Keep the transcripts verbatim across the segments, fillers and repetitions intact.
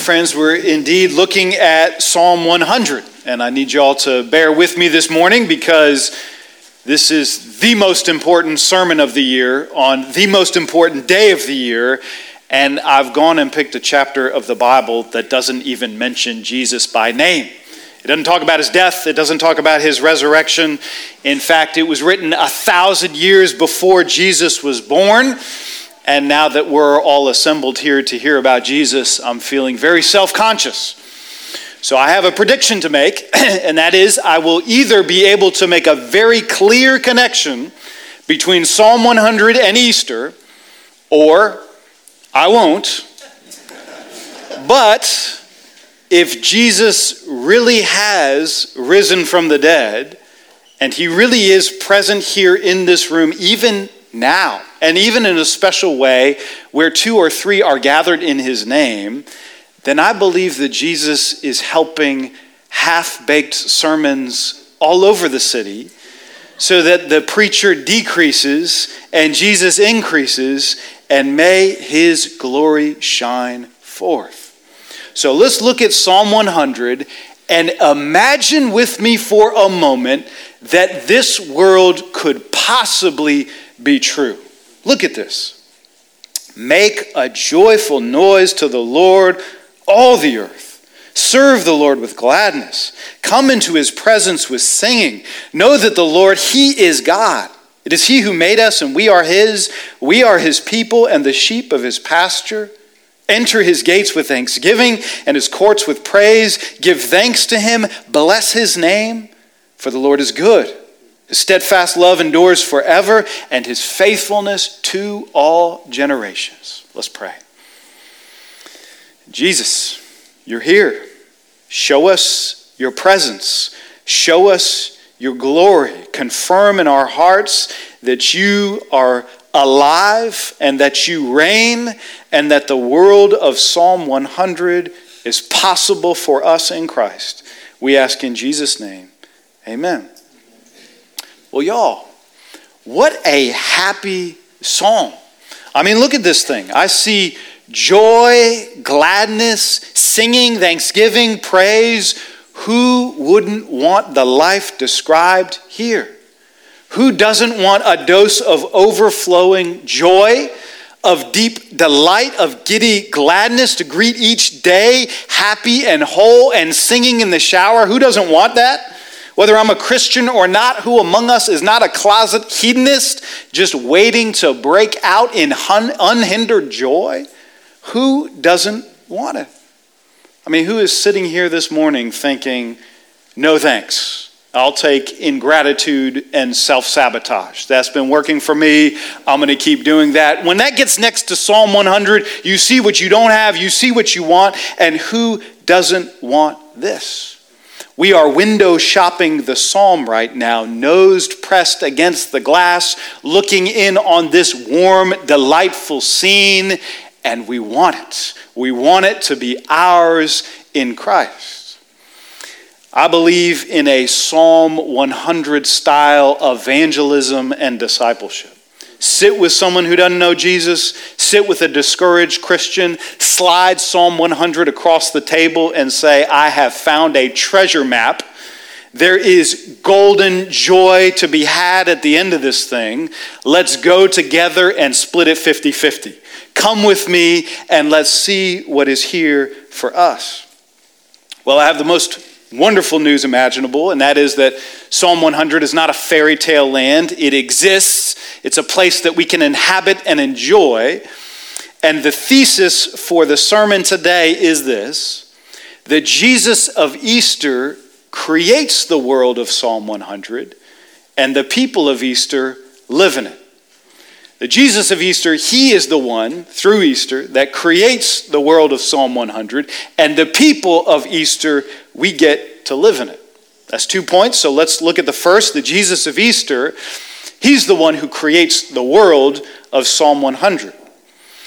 Friends, we're indeed looking at Psalm one hundred, and I need you all to bear with me this morning because this is the most important sermon of the year on the most important day of the year, and I've gone and picked a chapter of the Bible that doesn't even mention Jesus by name. It doesn't talk about his death. It doesn't talk about his resurrection. In fact, it was written a thousand years before Jesus was born. And now that we're all assembled here to hear about Jesus, I'm feeling very self-conscious. So I have a prediction to make, and that is I will either be able to make a very clear connection between Psalm one hundred and Easter, or I won't. But if Jesus really has risen from the dead, and he really is present here in this room even now, and even in a special way where two or three are gathered in his name, then I believe that Jesus is helping half-baked sermons all over the city so that the preacher decreases and Jesus increases, and may his glory shine forth. So let's look at Psalm one hundred and imagine with me for a moment that this world could possibly be true. Look at this. Make a joyful noise to the Lord, all the earth. Serve the Lord with gladness. Come into his presence with singing. Know that the Lord, he is God. It is he who made us, and we are his. We are his people and the sheep of his pasture. Enter his gates with thanksgiving and his courts with praise. Give thanks to him. Bless his name, for the Lord is good. His steadfast love endures forever, and his faithfulness to all generations. Let's pray. Jesus, you're here. Show us your presence. Show us your glory. Confirm in our hearts that you are alive and that you reign, and that the world of Psalm one hundred is possible for us in Christ. We ask in Jesus' name, amen. Well, y'all, what a happy psalm. I mean, look at this thing. I see joy, gladness, singing, thanksgiving, praise. Who wouldn't want the life described here? Who doesn't want a dose of overflowing joy, of deep delight, of giddy gladness to greet each day happy and whole and singing in the shower? Who doesn't want that? Whether I'm a Christian or not, who among us is not a closet hedonist just waiting to break out in unhindered joy? Who doesn't want it? I mean, who is sitting here this morning thinking, no thanks, I'll take ingratitude and self-sabotage. That's been working for me. I'm going to keep doing that. When that gets next to Psalm one hundred, you see what you don't have, you see what you want, and who doesn't want this? We are window shopping the psalm right now, nosed pressed against the glass, looking in on this warm, delightful scene, and we want it. We want it to be ours in Christ. I believe in a Psalm one hundred style evangelism and discipleship. Sit with someone who doesn't know Jesus, sit with a discouraged Christian, slide Psalm one hundred across the table and say, I have found a treasure map. There is golden joy to be had at the end of this thing. Let's go together and split it fifty-fifty. Come with me and let's see what is here for us. Well, I have the most wonderful news imaginable, and that is that Psalm one hundred is not a fairy tale land. It exists. It's a place that we can inhabit and enjoy. And the thesis for the sermon today is this: the Jesus of Easter creates the world of Psalm one hundred, and the people of Easter live in it. The Jesus of Easter, he is the one, through Easter, that creates the world of Psalm one hundred, and the people of Easter, we get to live in it. That's two points, so let's look at the first. The Jesus of Easter, he's the one who creates the world of Psalm one hundred.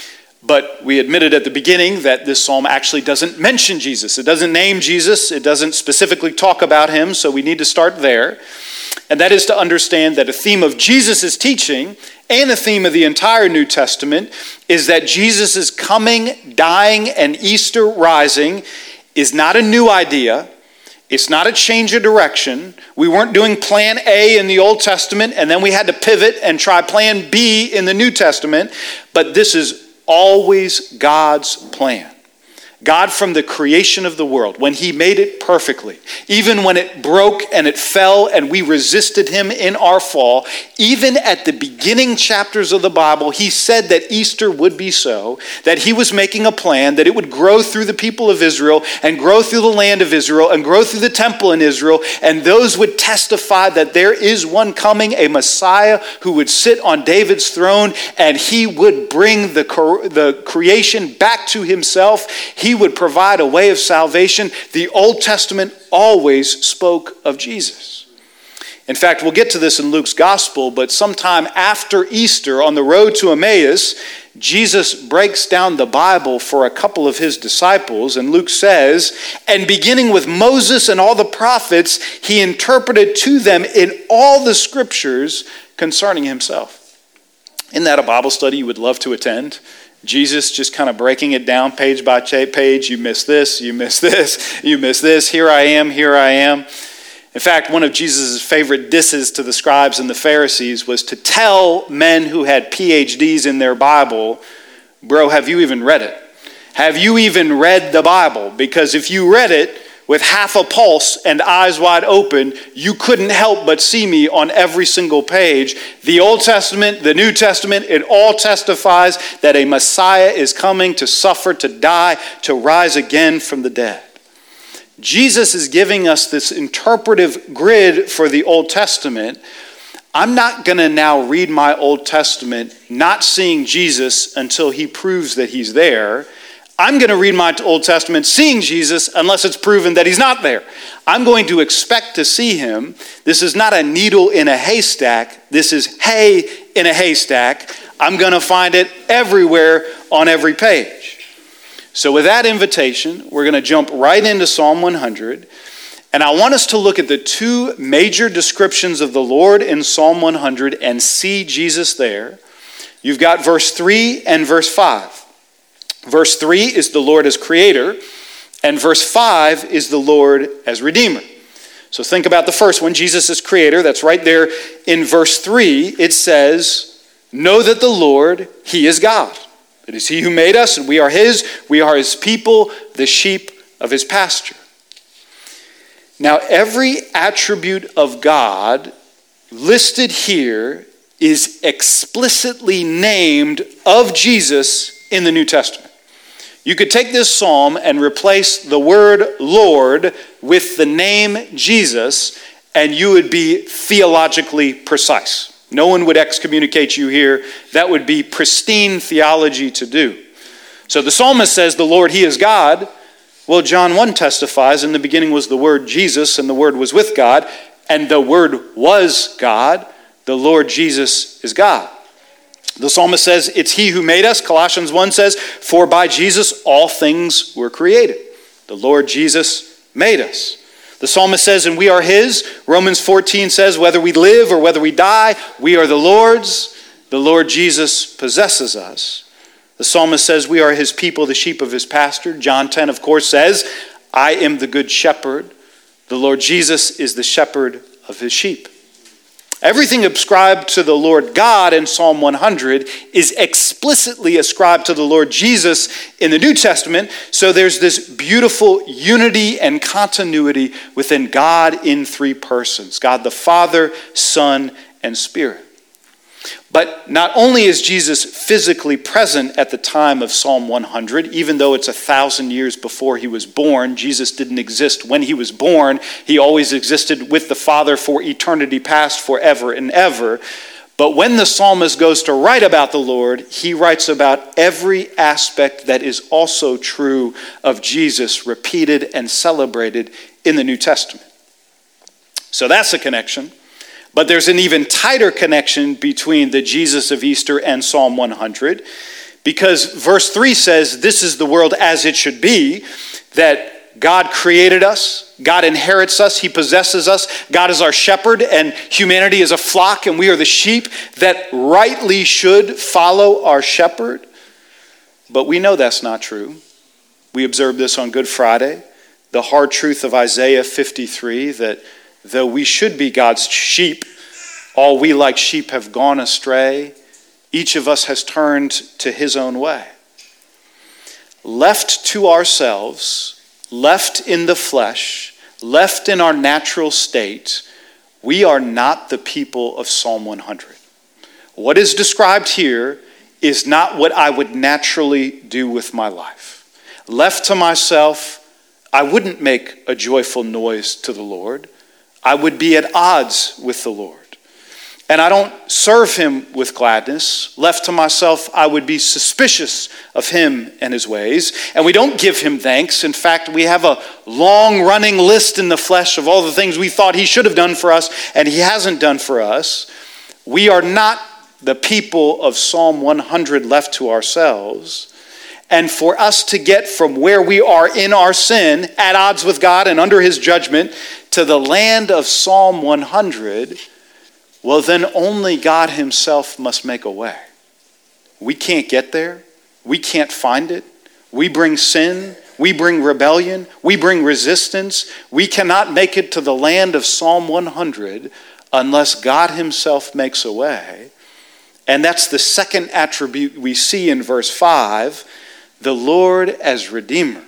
But we admitted at the beginning that this psalm actually doesn't mention Jesus. It doesn't name Jesus. It doesn't specifically talk about him, so we need to start there. And that is to understand that a theme of Jesus' teaching and a theme of the entire New Testament is that Jesus' coming, dying, and Easter rising is not a new idea. It's not a change of direction. We weren't doing plan A in the Old Testament, and then we had to pivot and try plan B in the New Testament. But this is always God's plan. God from the creation of the world, when he made it perfectly, even when it broke and it fell and we resisted him in our fall, even at the beginning chapters of the Bible, he said that Easter would be so, that he was making a plan, that it would grow through the people of Israel and grow through the land of Israel and grow through the temple in Israel, and those would testify that there is one coming, a Messiah who would sit on David's throne, and he would bring the, the creation back to himself. He He would provide a way of salvation. The Old Testament always spoke of Jesus. In fact, we'll get to this in Luke's gospel, but sometime after Easter on the road to Emmaus, Jesus breaks down the Bible for a couple of his disciples, and Luke says, and beginning with Moses and all the prophets, he interpreted to them in all the scriptures concerning himself. Isn't that a Bible study you would love to attend? Jesus just kind of breaking it down page by page. You miss this, you miss this, you miss this. Here I am, here I am. In fact, one of Jesus' favorite disses to the scribes and the Pharisees was to tell men who had P H Ds in their Bible, bro, have you even read it? Have you even read the Bible? Because if you read it with half a pulse and eyes wide open, you couldn't help but see me on every single page. The Old Testament, the New Testament, it all testifies that a Messiah is coming to suffer, to die, to rise again from the dead. Jesus is giving us this interpretive grid for the Old Testament. I'm not going to now read my Old Testament not seeing Jesus until he proves that he's there. I'm going to read my Old Testament seeing Jesus unless it's proven that he's not there. I'm going to expect to see him. This is not a needle in a haystack. This is hay in a haystack. I'm going to find it everywhere on every page. So with that invitation, we're going to jump right into Psalm one hundred. And I want us to look at the two major descriptions of the Lord in Psalm one hundred and see Jesus there. You've got verse three and verse five. Verse three is the Lord as creator, and verse five is the Lord as redeemer. So think about the first one, Jesus as creator. That's right there in verse three. It says, know that the Lord, he is God. It is he who made us, and we are his. We are his people, the sheep of his pasture. Now, every attribute of God listed here is explicitly named of Jesus in the New Testament. You could take this psalm and replace the word Lord with the name Jesus, and you would be theologically precise. No one would excommunicate you here. That would be pristine theology to do. So the psalmist says, the Lord, he is God. Well, John one testifies, in the beginning was the word Jesus, and the word was with God, and the word was God. The Lord Jesus is God. The psalmist says, it's he who made us. Colossians one says, for by Jesus all things were created. The Lord Jesus made us. The psalmist says, and we are his. Romans fourteen says, whether we live or whether we die, we are the Lord's. The Lord Jesus possesses us. The psalmist says, we are his people, the sheep of his pasture. John ten, of course, says, I am the good shepherd. The Lord Jesus is the shepherd of his sheep. Everything ascribed to the Lord God in Psalm one hundred is explicitly ascribed to the Lord Jesus in the New Testament. So there's this beautiful unity and continuity within God in three persons. God the Father, Son, and Spirit. But not only is Jesus physically present at the time of Psalm one hundred, even though it's a thousand years before he was born, Jesus didn't exist when he was born. He always existed with the Father for eternity past, forever and ever. But when the psalmist goes to write about the Lord, he writes about every aspect that is also true of Jesus, repeated and celebrated in the New Testament. So that's a connection. But there's an even tighter connection between the Jesus of Easter and Psalm one hundred, Because verse three says, this is the world as it should be, that God created us, God inherits us, he possesses us, God is our shepherd, and humanity is a flock, and we are the sheep that rightly should follow our shepherd. But we know that's not true. We observed this on Good Friday, the hard truth of Isaiah fifty-three, that though we should be God's sheep, all we like sheep have gone astray. Each of us has turned to his own way. Left to ourselves, left in the flesh, left in our natural state, we are not the people of Psalm one hundred. What is described here is not what I would naturally do with my life. Left to myself, I wouldn't make a joyful noise to the Lord. I would be at odds with the Lord. And I don't serve him with gladness. Left to myself, I would be suspicious of him and his ways. And we don't give him thanks. In fact, we have a long-running list in the flesh of all the things we thought he should have done for us and he hasn't done for us. We are not the people of Psalm one hundred left to ourselves. And for us to get from where we are in our sin, at odds with God and under his judgment, to the land of Psalm one hundred, well, then only God himself must make a way. We can't get there. We can't find it. We bring sin. We bring rebellion. We bring resistance. We cannot make it to the land of Psalm one hundred unless God himself makes a way. And that's the second attribute we see in verse five, the Lord as Redeemer.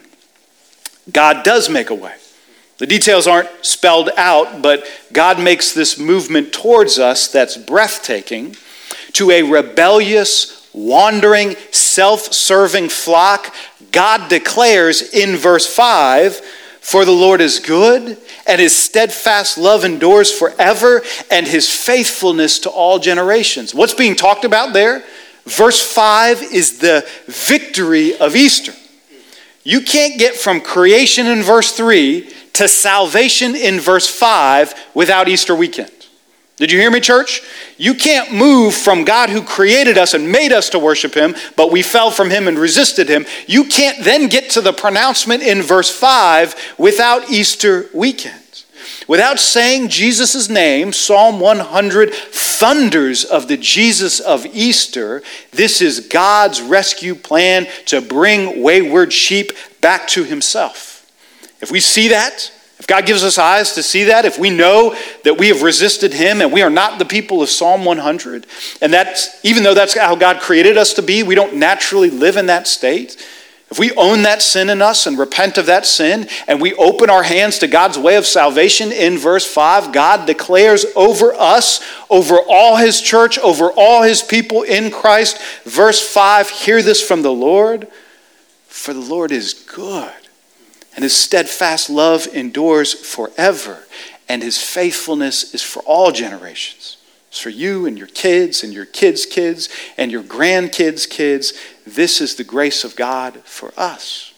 God does make a way. The details aren't spelled out, but God makes this movement towards us that's breathtaking to a rebellious, wandering, self-serving flock. God declares in verse five, for the Lord is good, and his steadfast love endures forever, and his faithfulness to all generations. What's being talked about there? Verse five is the victory of Easter. You can't get from creation in verse three to salvation in verse five without Easter weekend. Did you hear me, church? You can't move from God who created us and made us to worship him, but we fell from him and resisted him. You can't then get to the pronouncement in verse five without Easter weekend. Without saying Jesus' name, Psalm one hundred thunders of the Jesus of Easter. This is God's rescue plan to bring wayward sheep back to himself. If we see that, if God gives us eyes to see that, if we know that we have resisted him and we are not the people of Psalm one hundred, and that's, even though that's how God created us to be, we don't naturally live in that state. If we own that sin in us and repent of that sin, and we open our hands to God's way of salvation in verse five, God declares over us, over all his church, over all his people in Christ. Verse five, hear this from the Lord, for the Lord is good, and his steadfast love endures forever, and his faithfulness is for all generations. It's for you and your kids and your kids' kids and your grandkids' kids. This is the grace of God for us.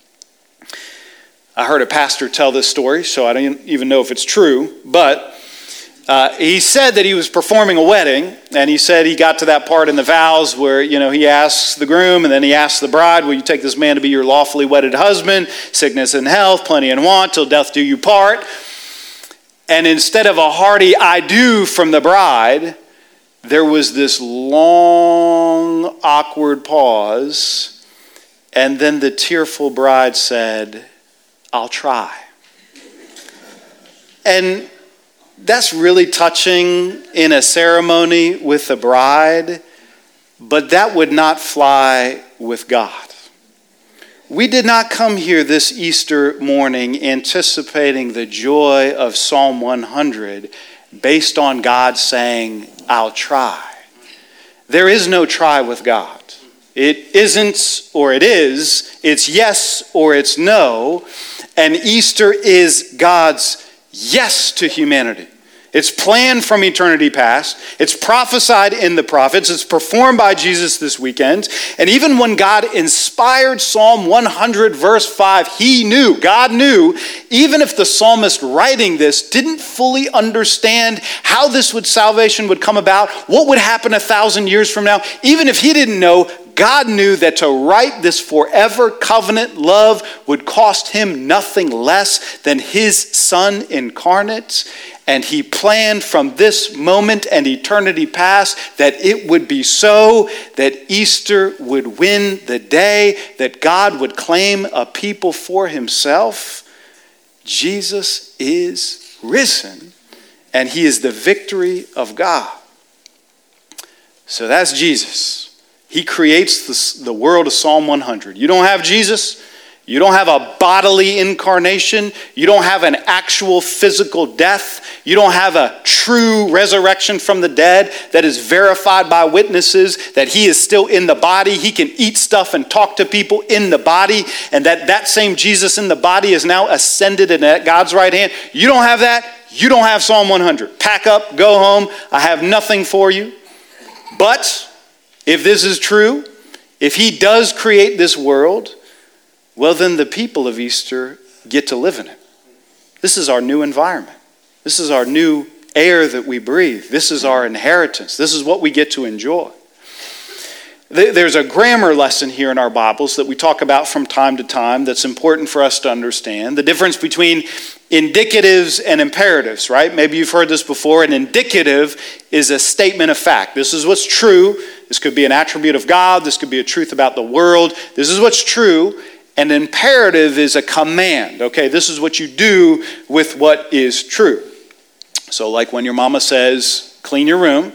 I heard a pastor tell this story, so I don't even know if it's true, but uh, he said that he was performing a wedding, and he said he got to that part in the vows where, you know, he asks the groom and then he asks the bride, will you take this man to be your lawfully wedded husband, sickness and health, plenty and want, till death do you part? And instead of a hearty I do from the bride, there was this long, awkward pause. And then the tearful bride said, I'll try. And that's really touching in a ceremony with the bride, but that would not fly with God. We did not come here this Easter morning anticipating the joy of Psalm one hundred based on God saying, I'll try. There is no try with God. It isn't or it is. It's yes or it's no. And Easter is God's yes to humanity. It's planned from eternity past. It's prophesied in the prophets. It's performed by Jesus this weekend. And even when God inspired Psalm one hundred verse five, he knew, God knew, even if the psalmist writing this didn't fully understand how this would salvation would come about, what would happen a thousand years from now, even if he didn't know, God knew that to write this forever covenant love would cost him nothing less than his Son incarnate. And he planned from this moment and eternity past that it would be so, that Easter would win the day, that God would claim a people for himself. Jesus is risen, and he is the victory of God. So that's Jesus. He creates the, the world of Psalm one hundred. You don't have Jesus. You don't have a bodily incarnation. You don't have an actual physical death. You don't have a true resurrection from the dead that is verified by witnesses, that he is still in the body. He can eat stuff and talk to people in the body, and that that same Jesus in the body is now ascended and at God's right hand. You don't have that. You don't have Psalm one hundred. Pack up, go home. I have nothing for you. But if this is true, if he does create this world, well, then the people of Easter get to live in it. This is our new environment. This is our new air that we breathe. This is our inheritance. This is what we get to enjoy. There's a grammar lesson here in our Bibles that we talk about from time to time that's important for us to understand. The difference between indicatives and imperatives, right? Maybe you've heard this before. An indicative is a statement of fact. This is what's true. This could be an attribute of God. This could be a truth about the world. This is what's true. An imperative is a command. Okay, this is what you do with what is true. So like when your mama says, clean your room,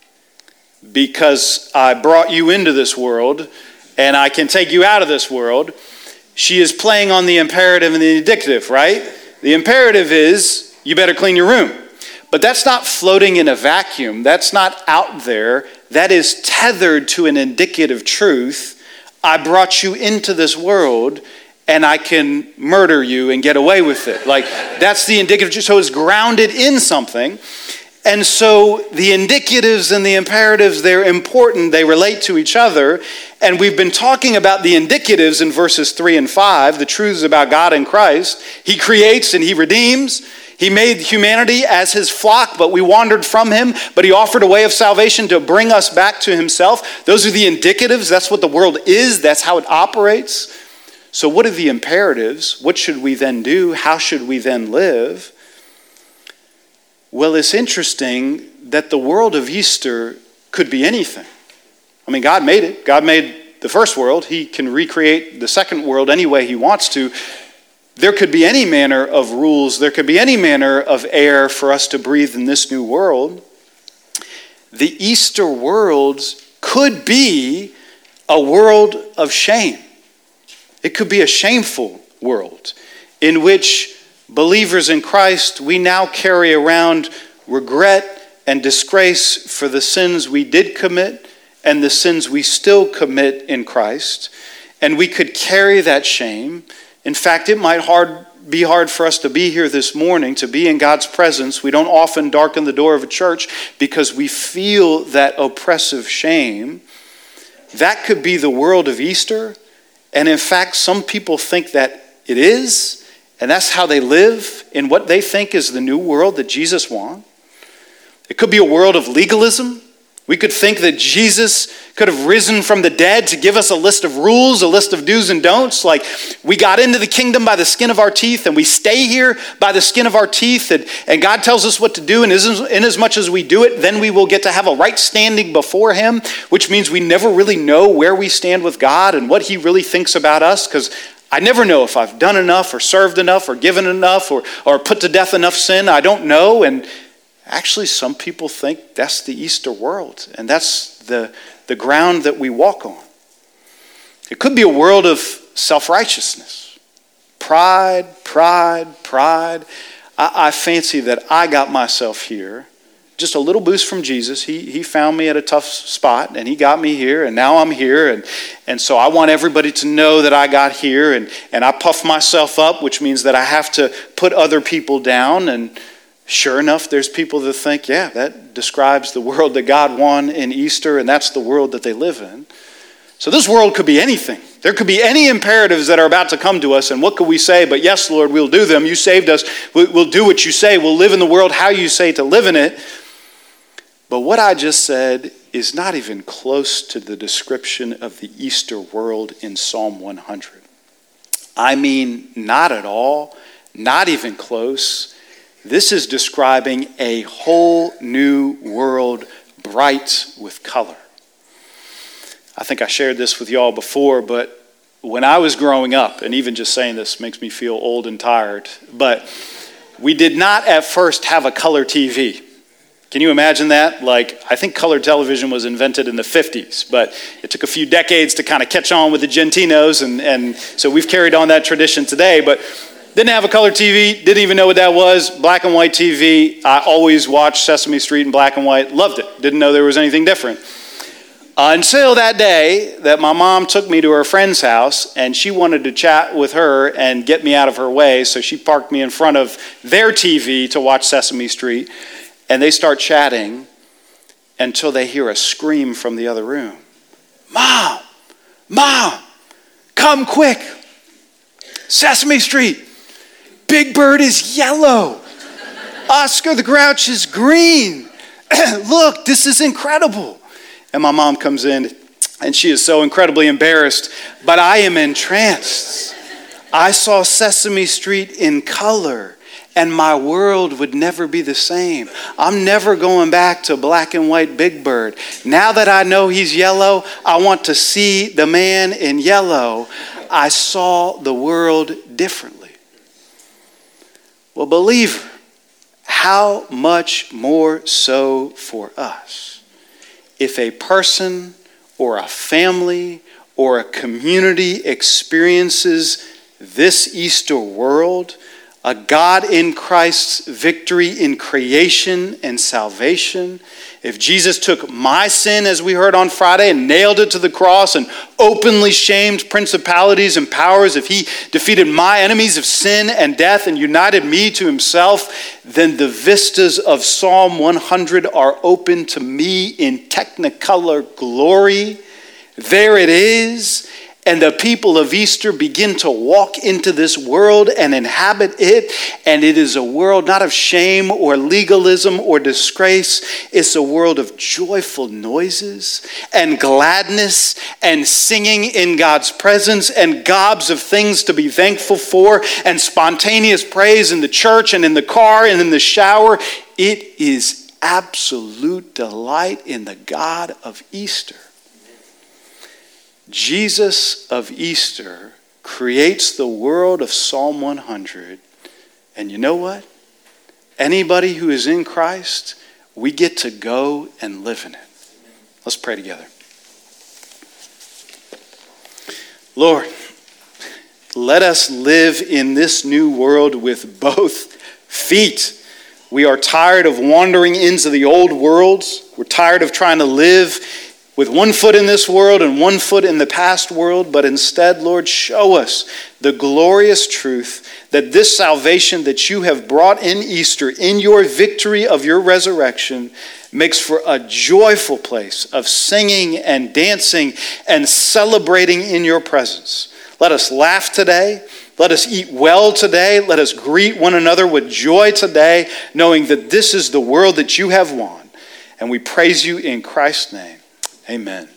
because I brought you into this world and I can take you out of this world, she is playing on the imperative and the indicative, right? The imperative is, you better clean your room. But that's not floating in a vacuum. That's not out there. That is tethered to an indicative truth. I brought you into this world and I can murder you and get away with it. Like, that's the indicative truth. So it's grounded in something. And so the indicatives and the imperatives, they're important. They relate to each other. And we've been talking about the indicatives in verses three and five, the truths about God in Christ. He creates and he redeems. He made humanity as his flock, but we wandered from him. But he offered a way of salvation to bring us back to himself. Those are the indicatives. That's what the world is. That's how it operates. So what are the imperatives? What should we then do? How should we then live? Well, it's interesting that the world of Easter could be anything. I mean, God made it. God made the first world. He can recreate the second world any way he wants to. There could be any manner of rules. There could be any manner of air for us to breathe in this new world. The Easter world could be a world of shame. It could be a shameful world in which believers in Christ, we now carry around regret and disgrace for the sins we did commit and the sins we still commit in Christ. And we could carry that shame. In fact, it might hard, be hard for us to be here this morning, to be in God's presence. We don't often darken the door of a church because we feel that oppressive shame. That could be the world of Easter. And in fact, some people think that it is. And that's how they live in what they think is the new world that Jesus wants. It could be a world of legalism. We could think that Jesus could have risen from the dead to give us a list of rules, a list of do's and don'ts. Like, we got into the kingdom by the skin of our teeth, and we stay here by the skin of our teeth, and, and God tells us what to do, and in as much as we do it, then we will get to have a right standing before him, which means we never really know where we stand with God and what he really thinks about us, because I never know if I've done enough or served enough or given enough or, or put to death enough sin. I don't know. And actually, some people think that's the Easter world. And that's the, the ground that we walk on. It could be a world of self-righteousness. Pride, pride, pride. I, I fancy that I got myself here. Just a little boost from Jesus. He he found me at a tough spot, and he got me here, and now I'm here. And, and so I want everybody to know that I got here, and, and I puff myself up, which means that I have to put other people down. And sure enough, there's people that think, yeah, that describes the world that God won in Easter, and that's the world that they live in. So this world could be anything. There could be any imperatives that are about to come to us, and what could we say? But yes, Lord, we'll do them. You saved us. We'll do what you say. We'll live in the world how you say to live in it. But what I just said is not even close to the description of the Easter world in Psalm one hundred. I mean, not at all, not even close. This is describing a whole new world, bright with color. I think I shared this with y'all before, but when I was growing up, and even just saying this makes me feel old and tired, but we did not at first have a color T V. Can you imagine that? Like, I think color television was invented in the fifties, but it took a few decades to kind of catch on with the Gentinos, and, and so we've carried on that tradition today, but didn't have a color T V, didn't even know what that was, black and white T V. I always watched Sesame Street in black and white, loved it, didn't know there was anything different. Uh, until that day that my mom took me to her friend's house, and she wanted to chat with her and get me out of her way, so she parked me in front of their T V to watch Sesame Street. And they start chatting until they hear a scream from the other room. Mom, Mom, come quick. Sesame Street, Big Bird is yellow. Oscar the Grouch is green. Look, this is incredible. And my mom comes in and she is so incredibly embarrassed, but I am entranced. I saw Sesame Street in color, and my world would never be the same. I'm never going back to black and white Big Bird. Now that I know he's yellow, I want to see the man in yellow. I saw the world differently. Well, believer, how much more so for us? If a person or a family or a community experiences this Easter world, a God in Christ's victory in creation and salvation. If Jesus took my sin, as we heard on Friday, and nailed it to the cross and openly shamed principalities and powers, if he defeated my enemies of sin and death and united me to himself, then the vistas of Psalm one hundred are open to me in technicolor glory. There it is. And the people of Easter begin to walk into this world and inhabit it. And it is a world not of shame or legalism or disgrace. It's a world of joyful noises and gladness and singing in God's presence and gobs of things to be thankful for and spontaneous praise in the church and in the car and in the shower. It is absolute delight in the God of Easter. Jesus of Easter creates the world of Psalm one hundred. And you know what? Anybody who is in Christ, we get to go and live in it. Let's pray together. Lord, let us live in this new world with both feet. We are tired of wandering into the old worlds. We're tired of trying to live with one foot in this world and one foot in the past world, but instead, Lord, show us the glorious truth that this salvation that you have brought in Easter, in your victory of your resurrection, makes for a joyful place of singing and dancing and celebrating in your presence. Let us laugh today. Let us eat well today. Let us greet one another with joy today, knowing that this is the world that you have won. And we praise you in Christ's name. Amen.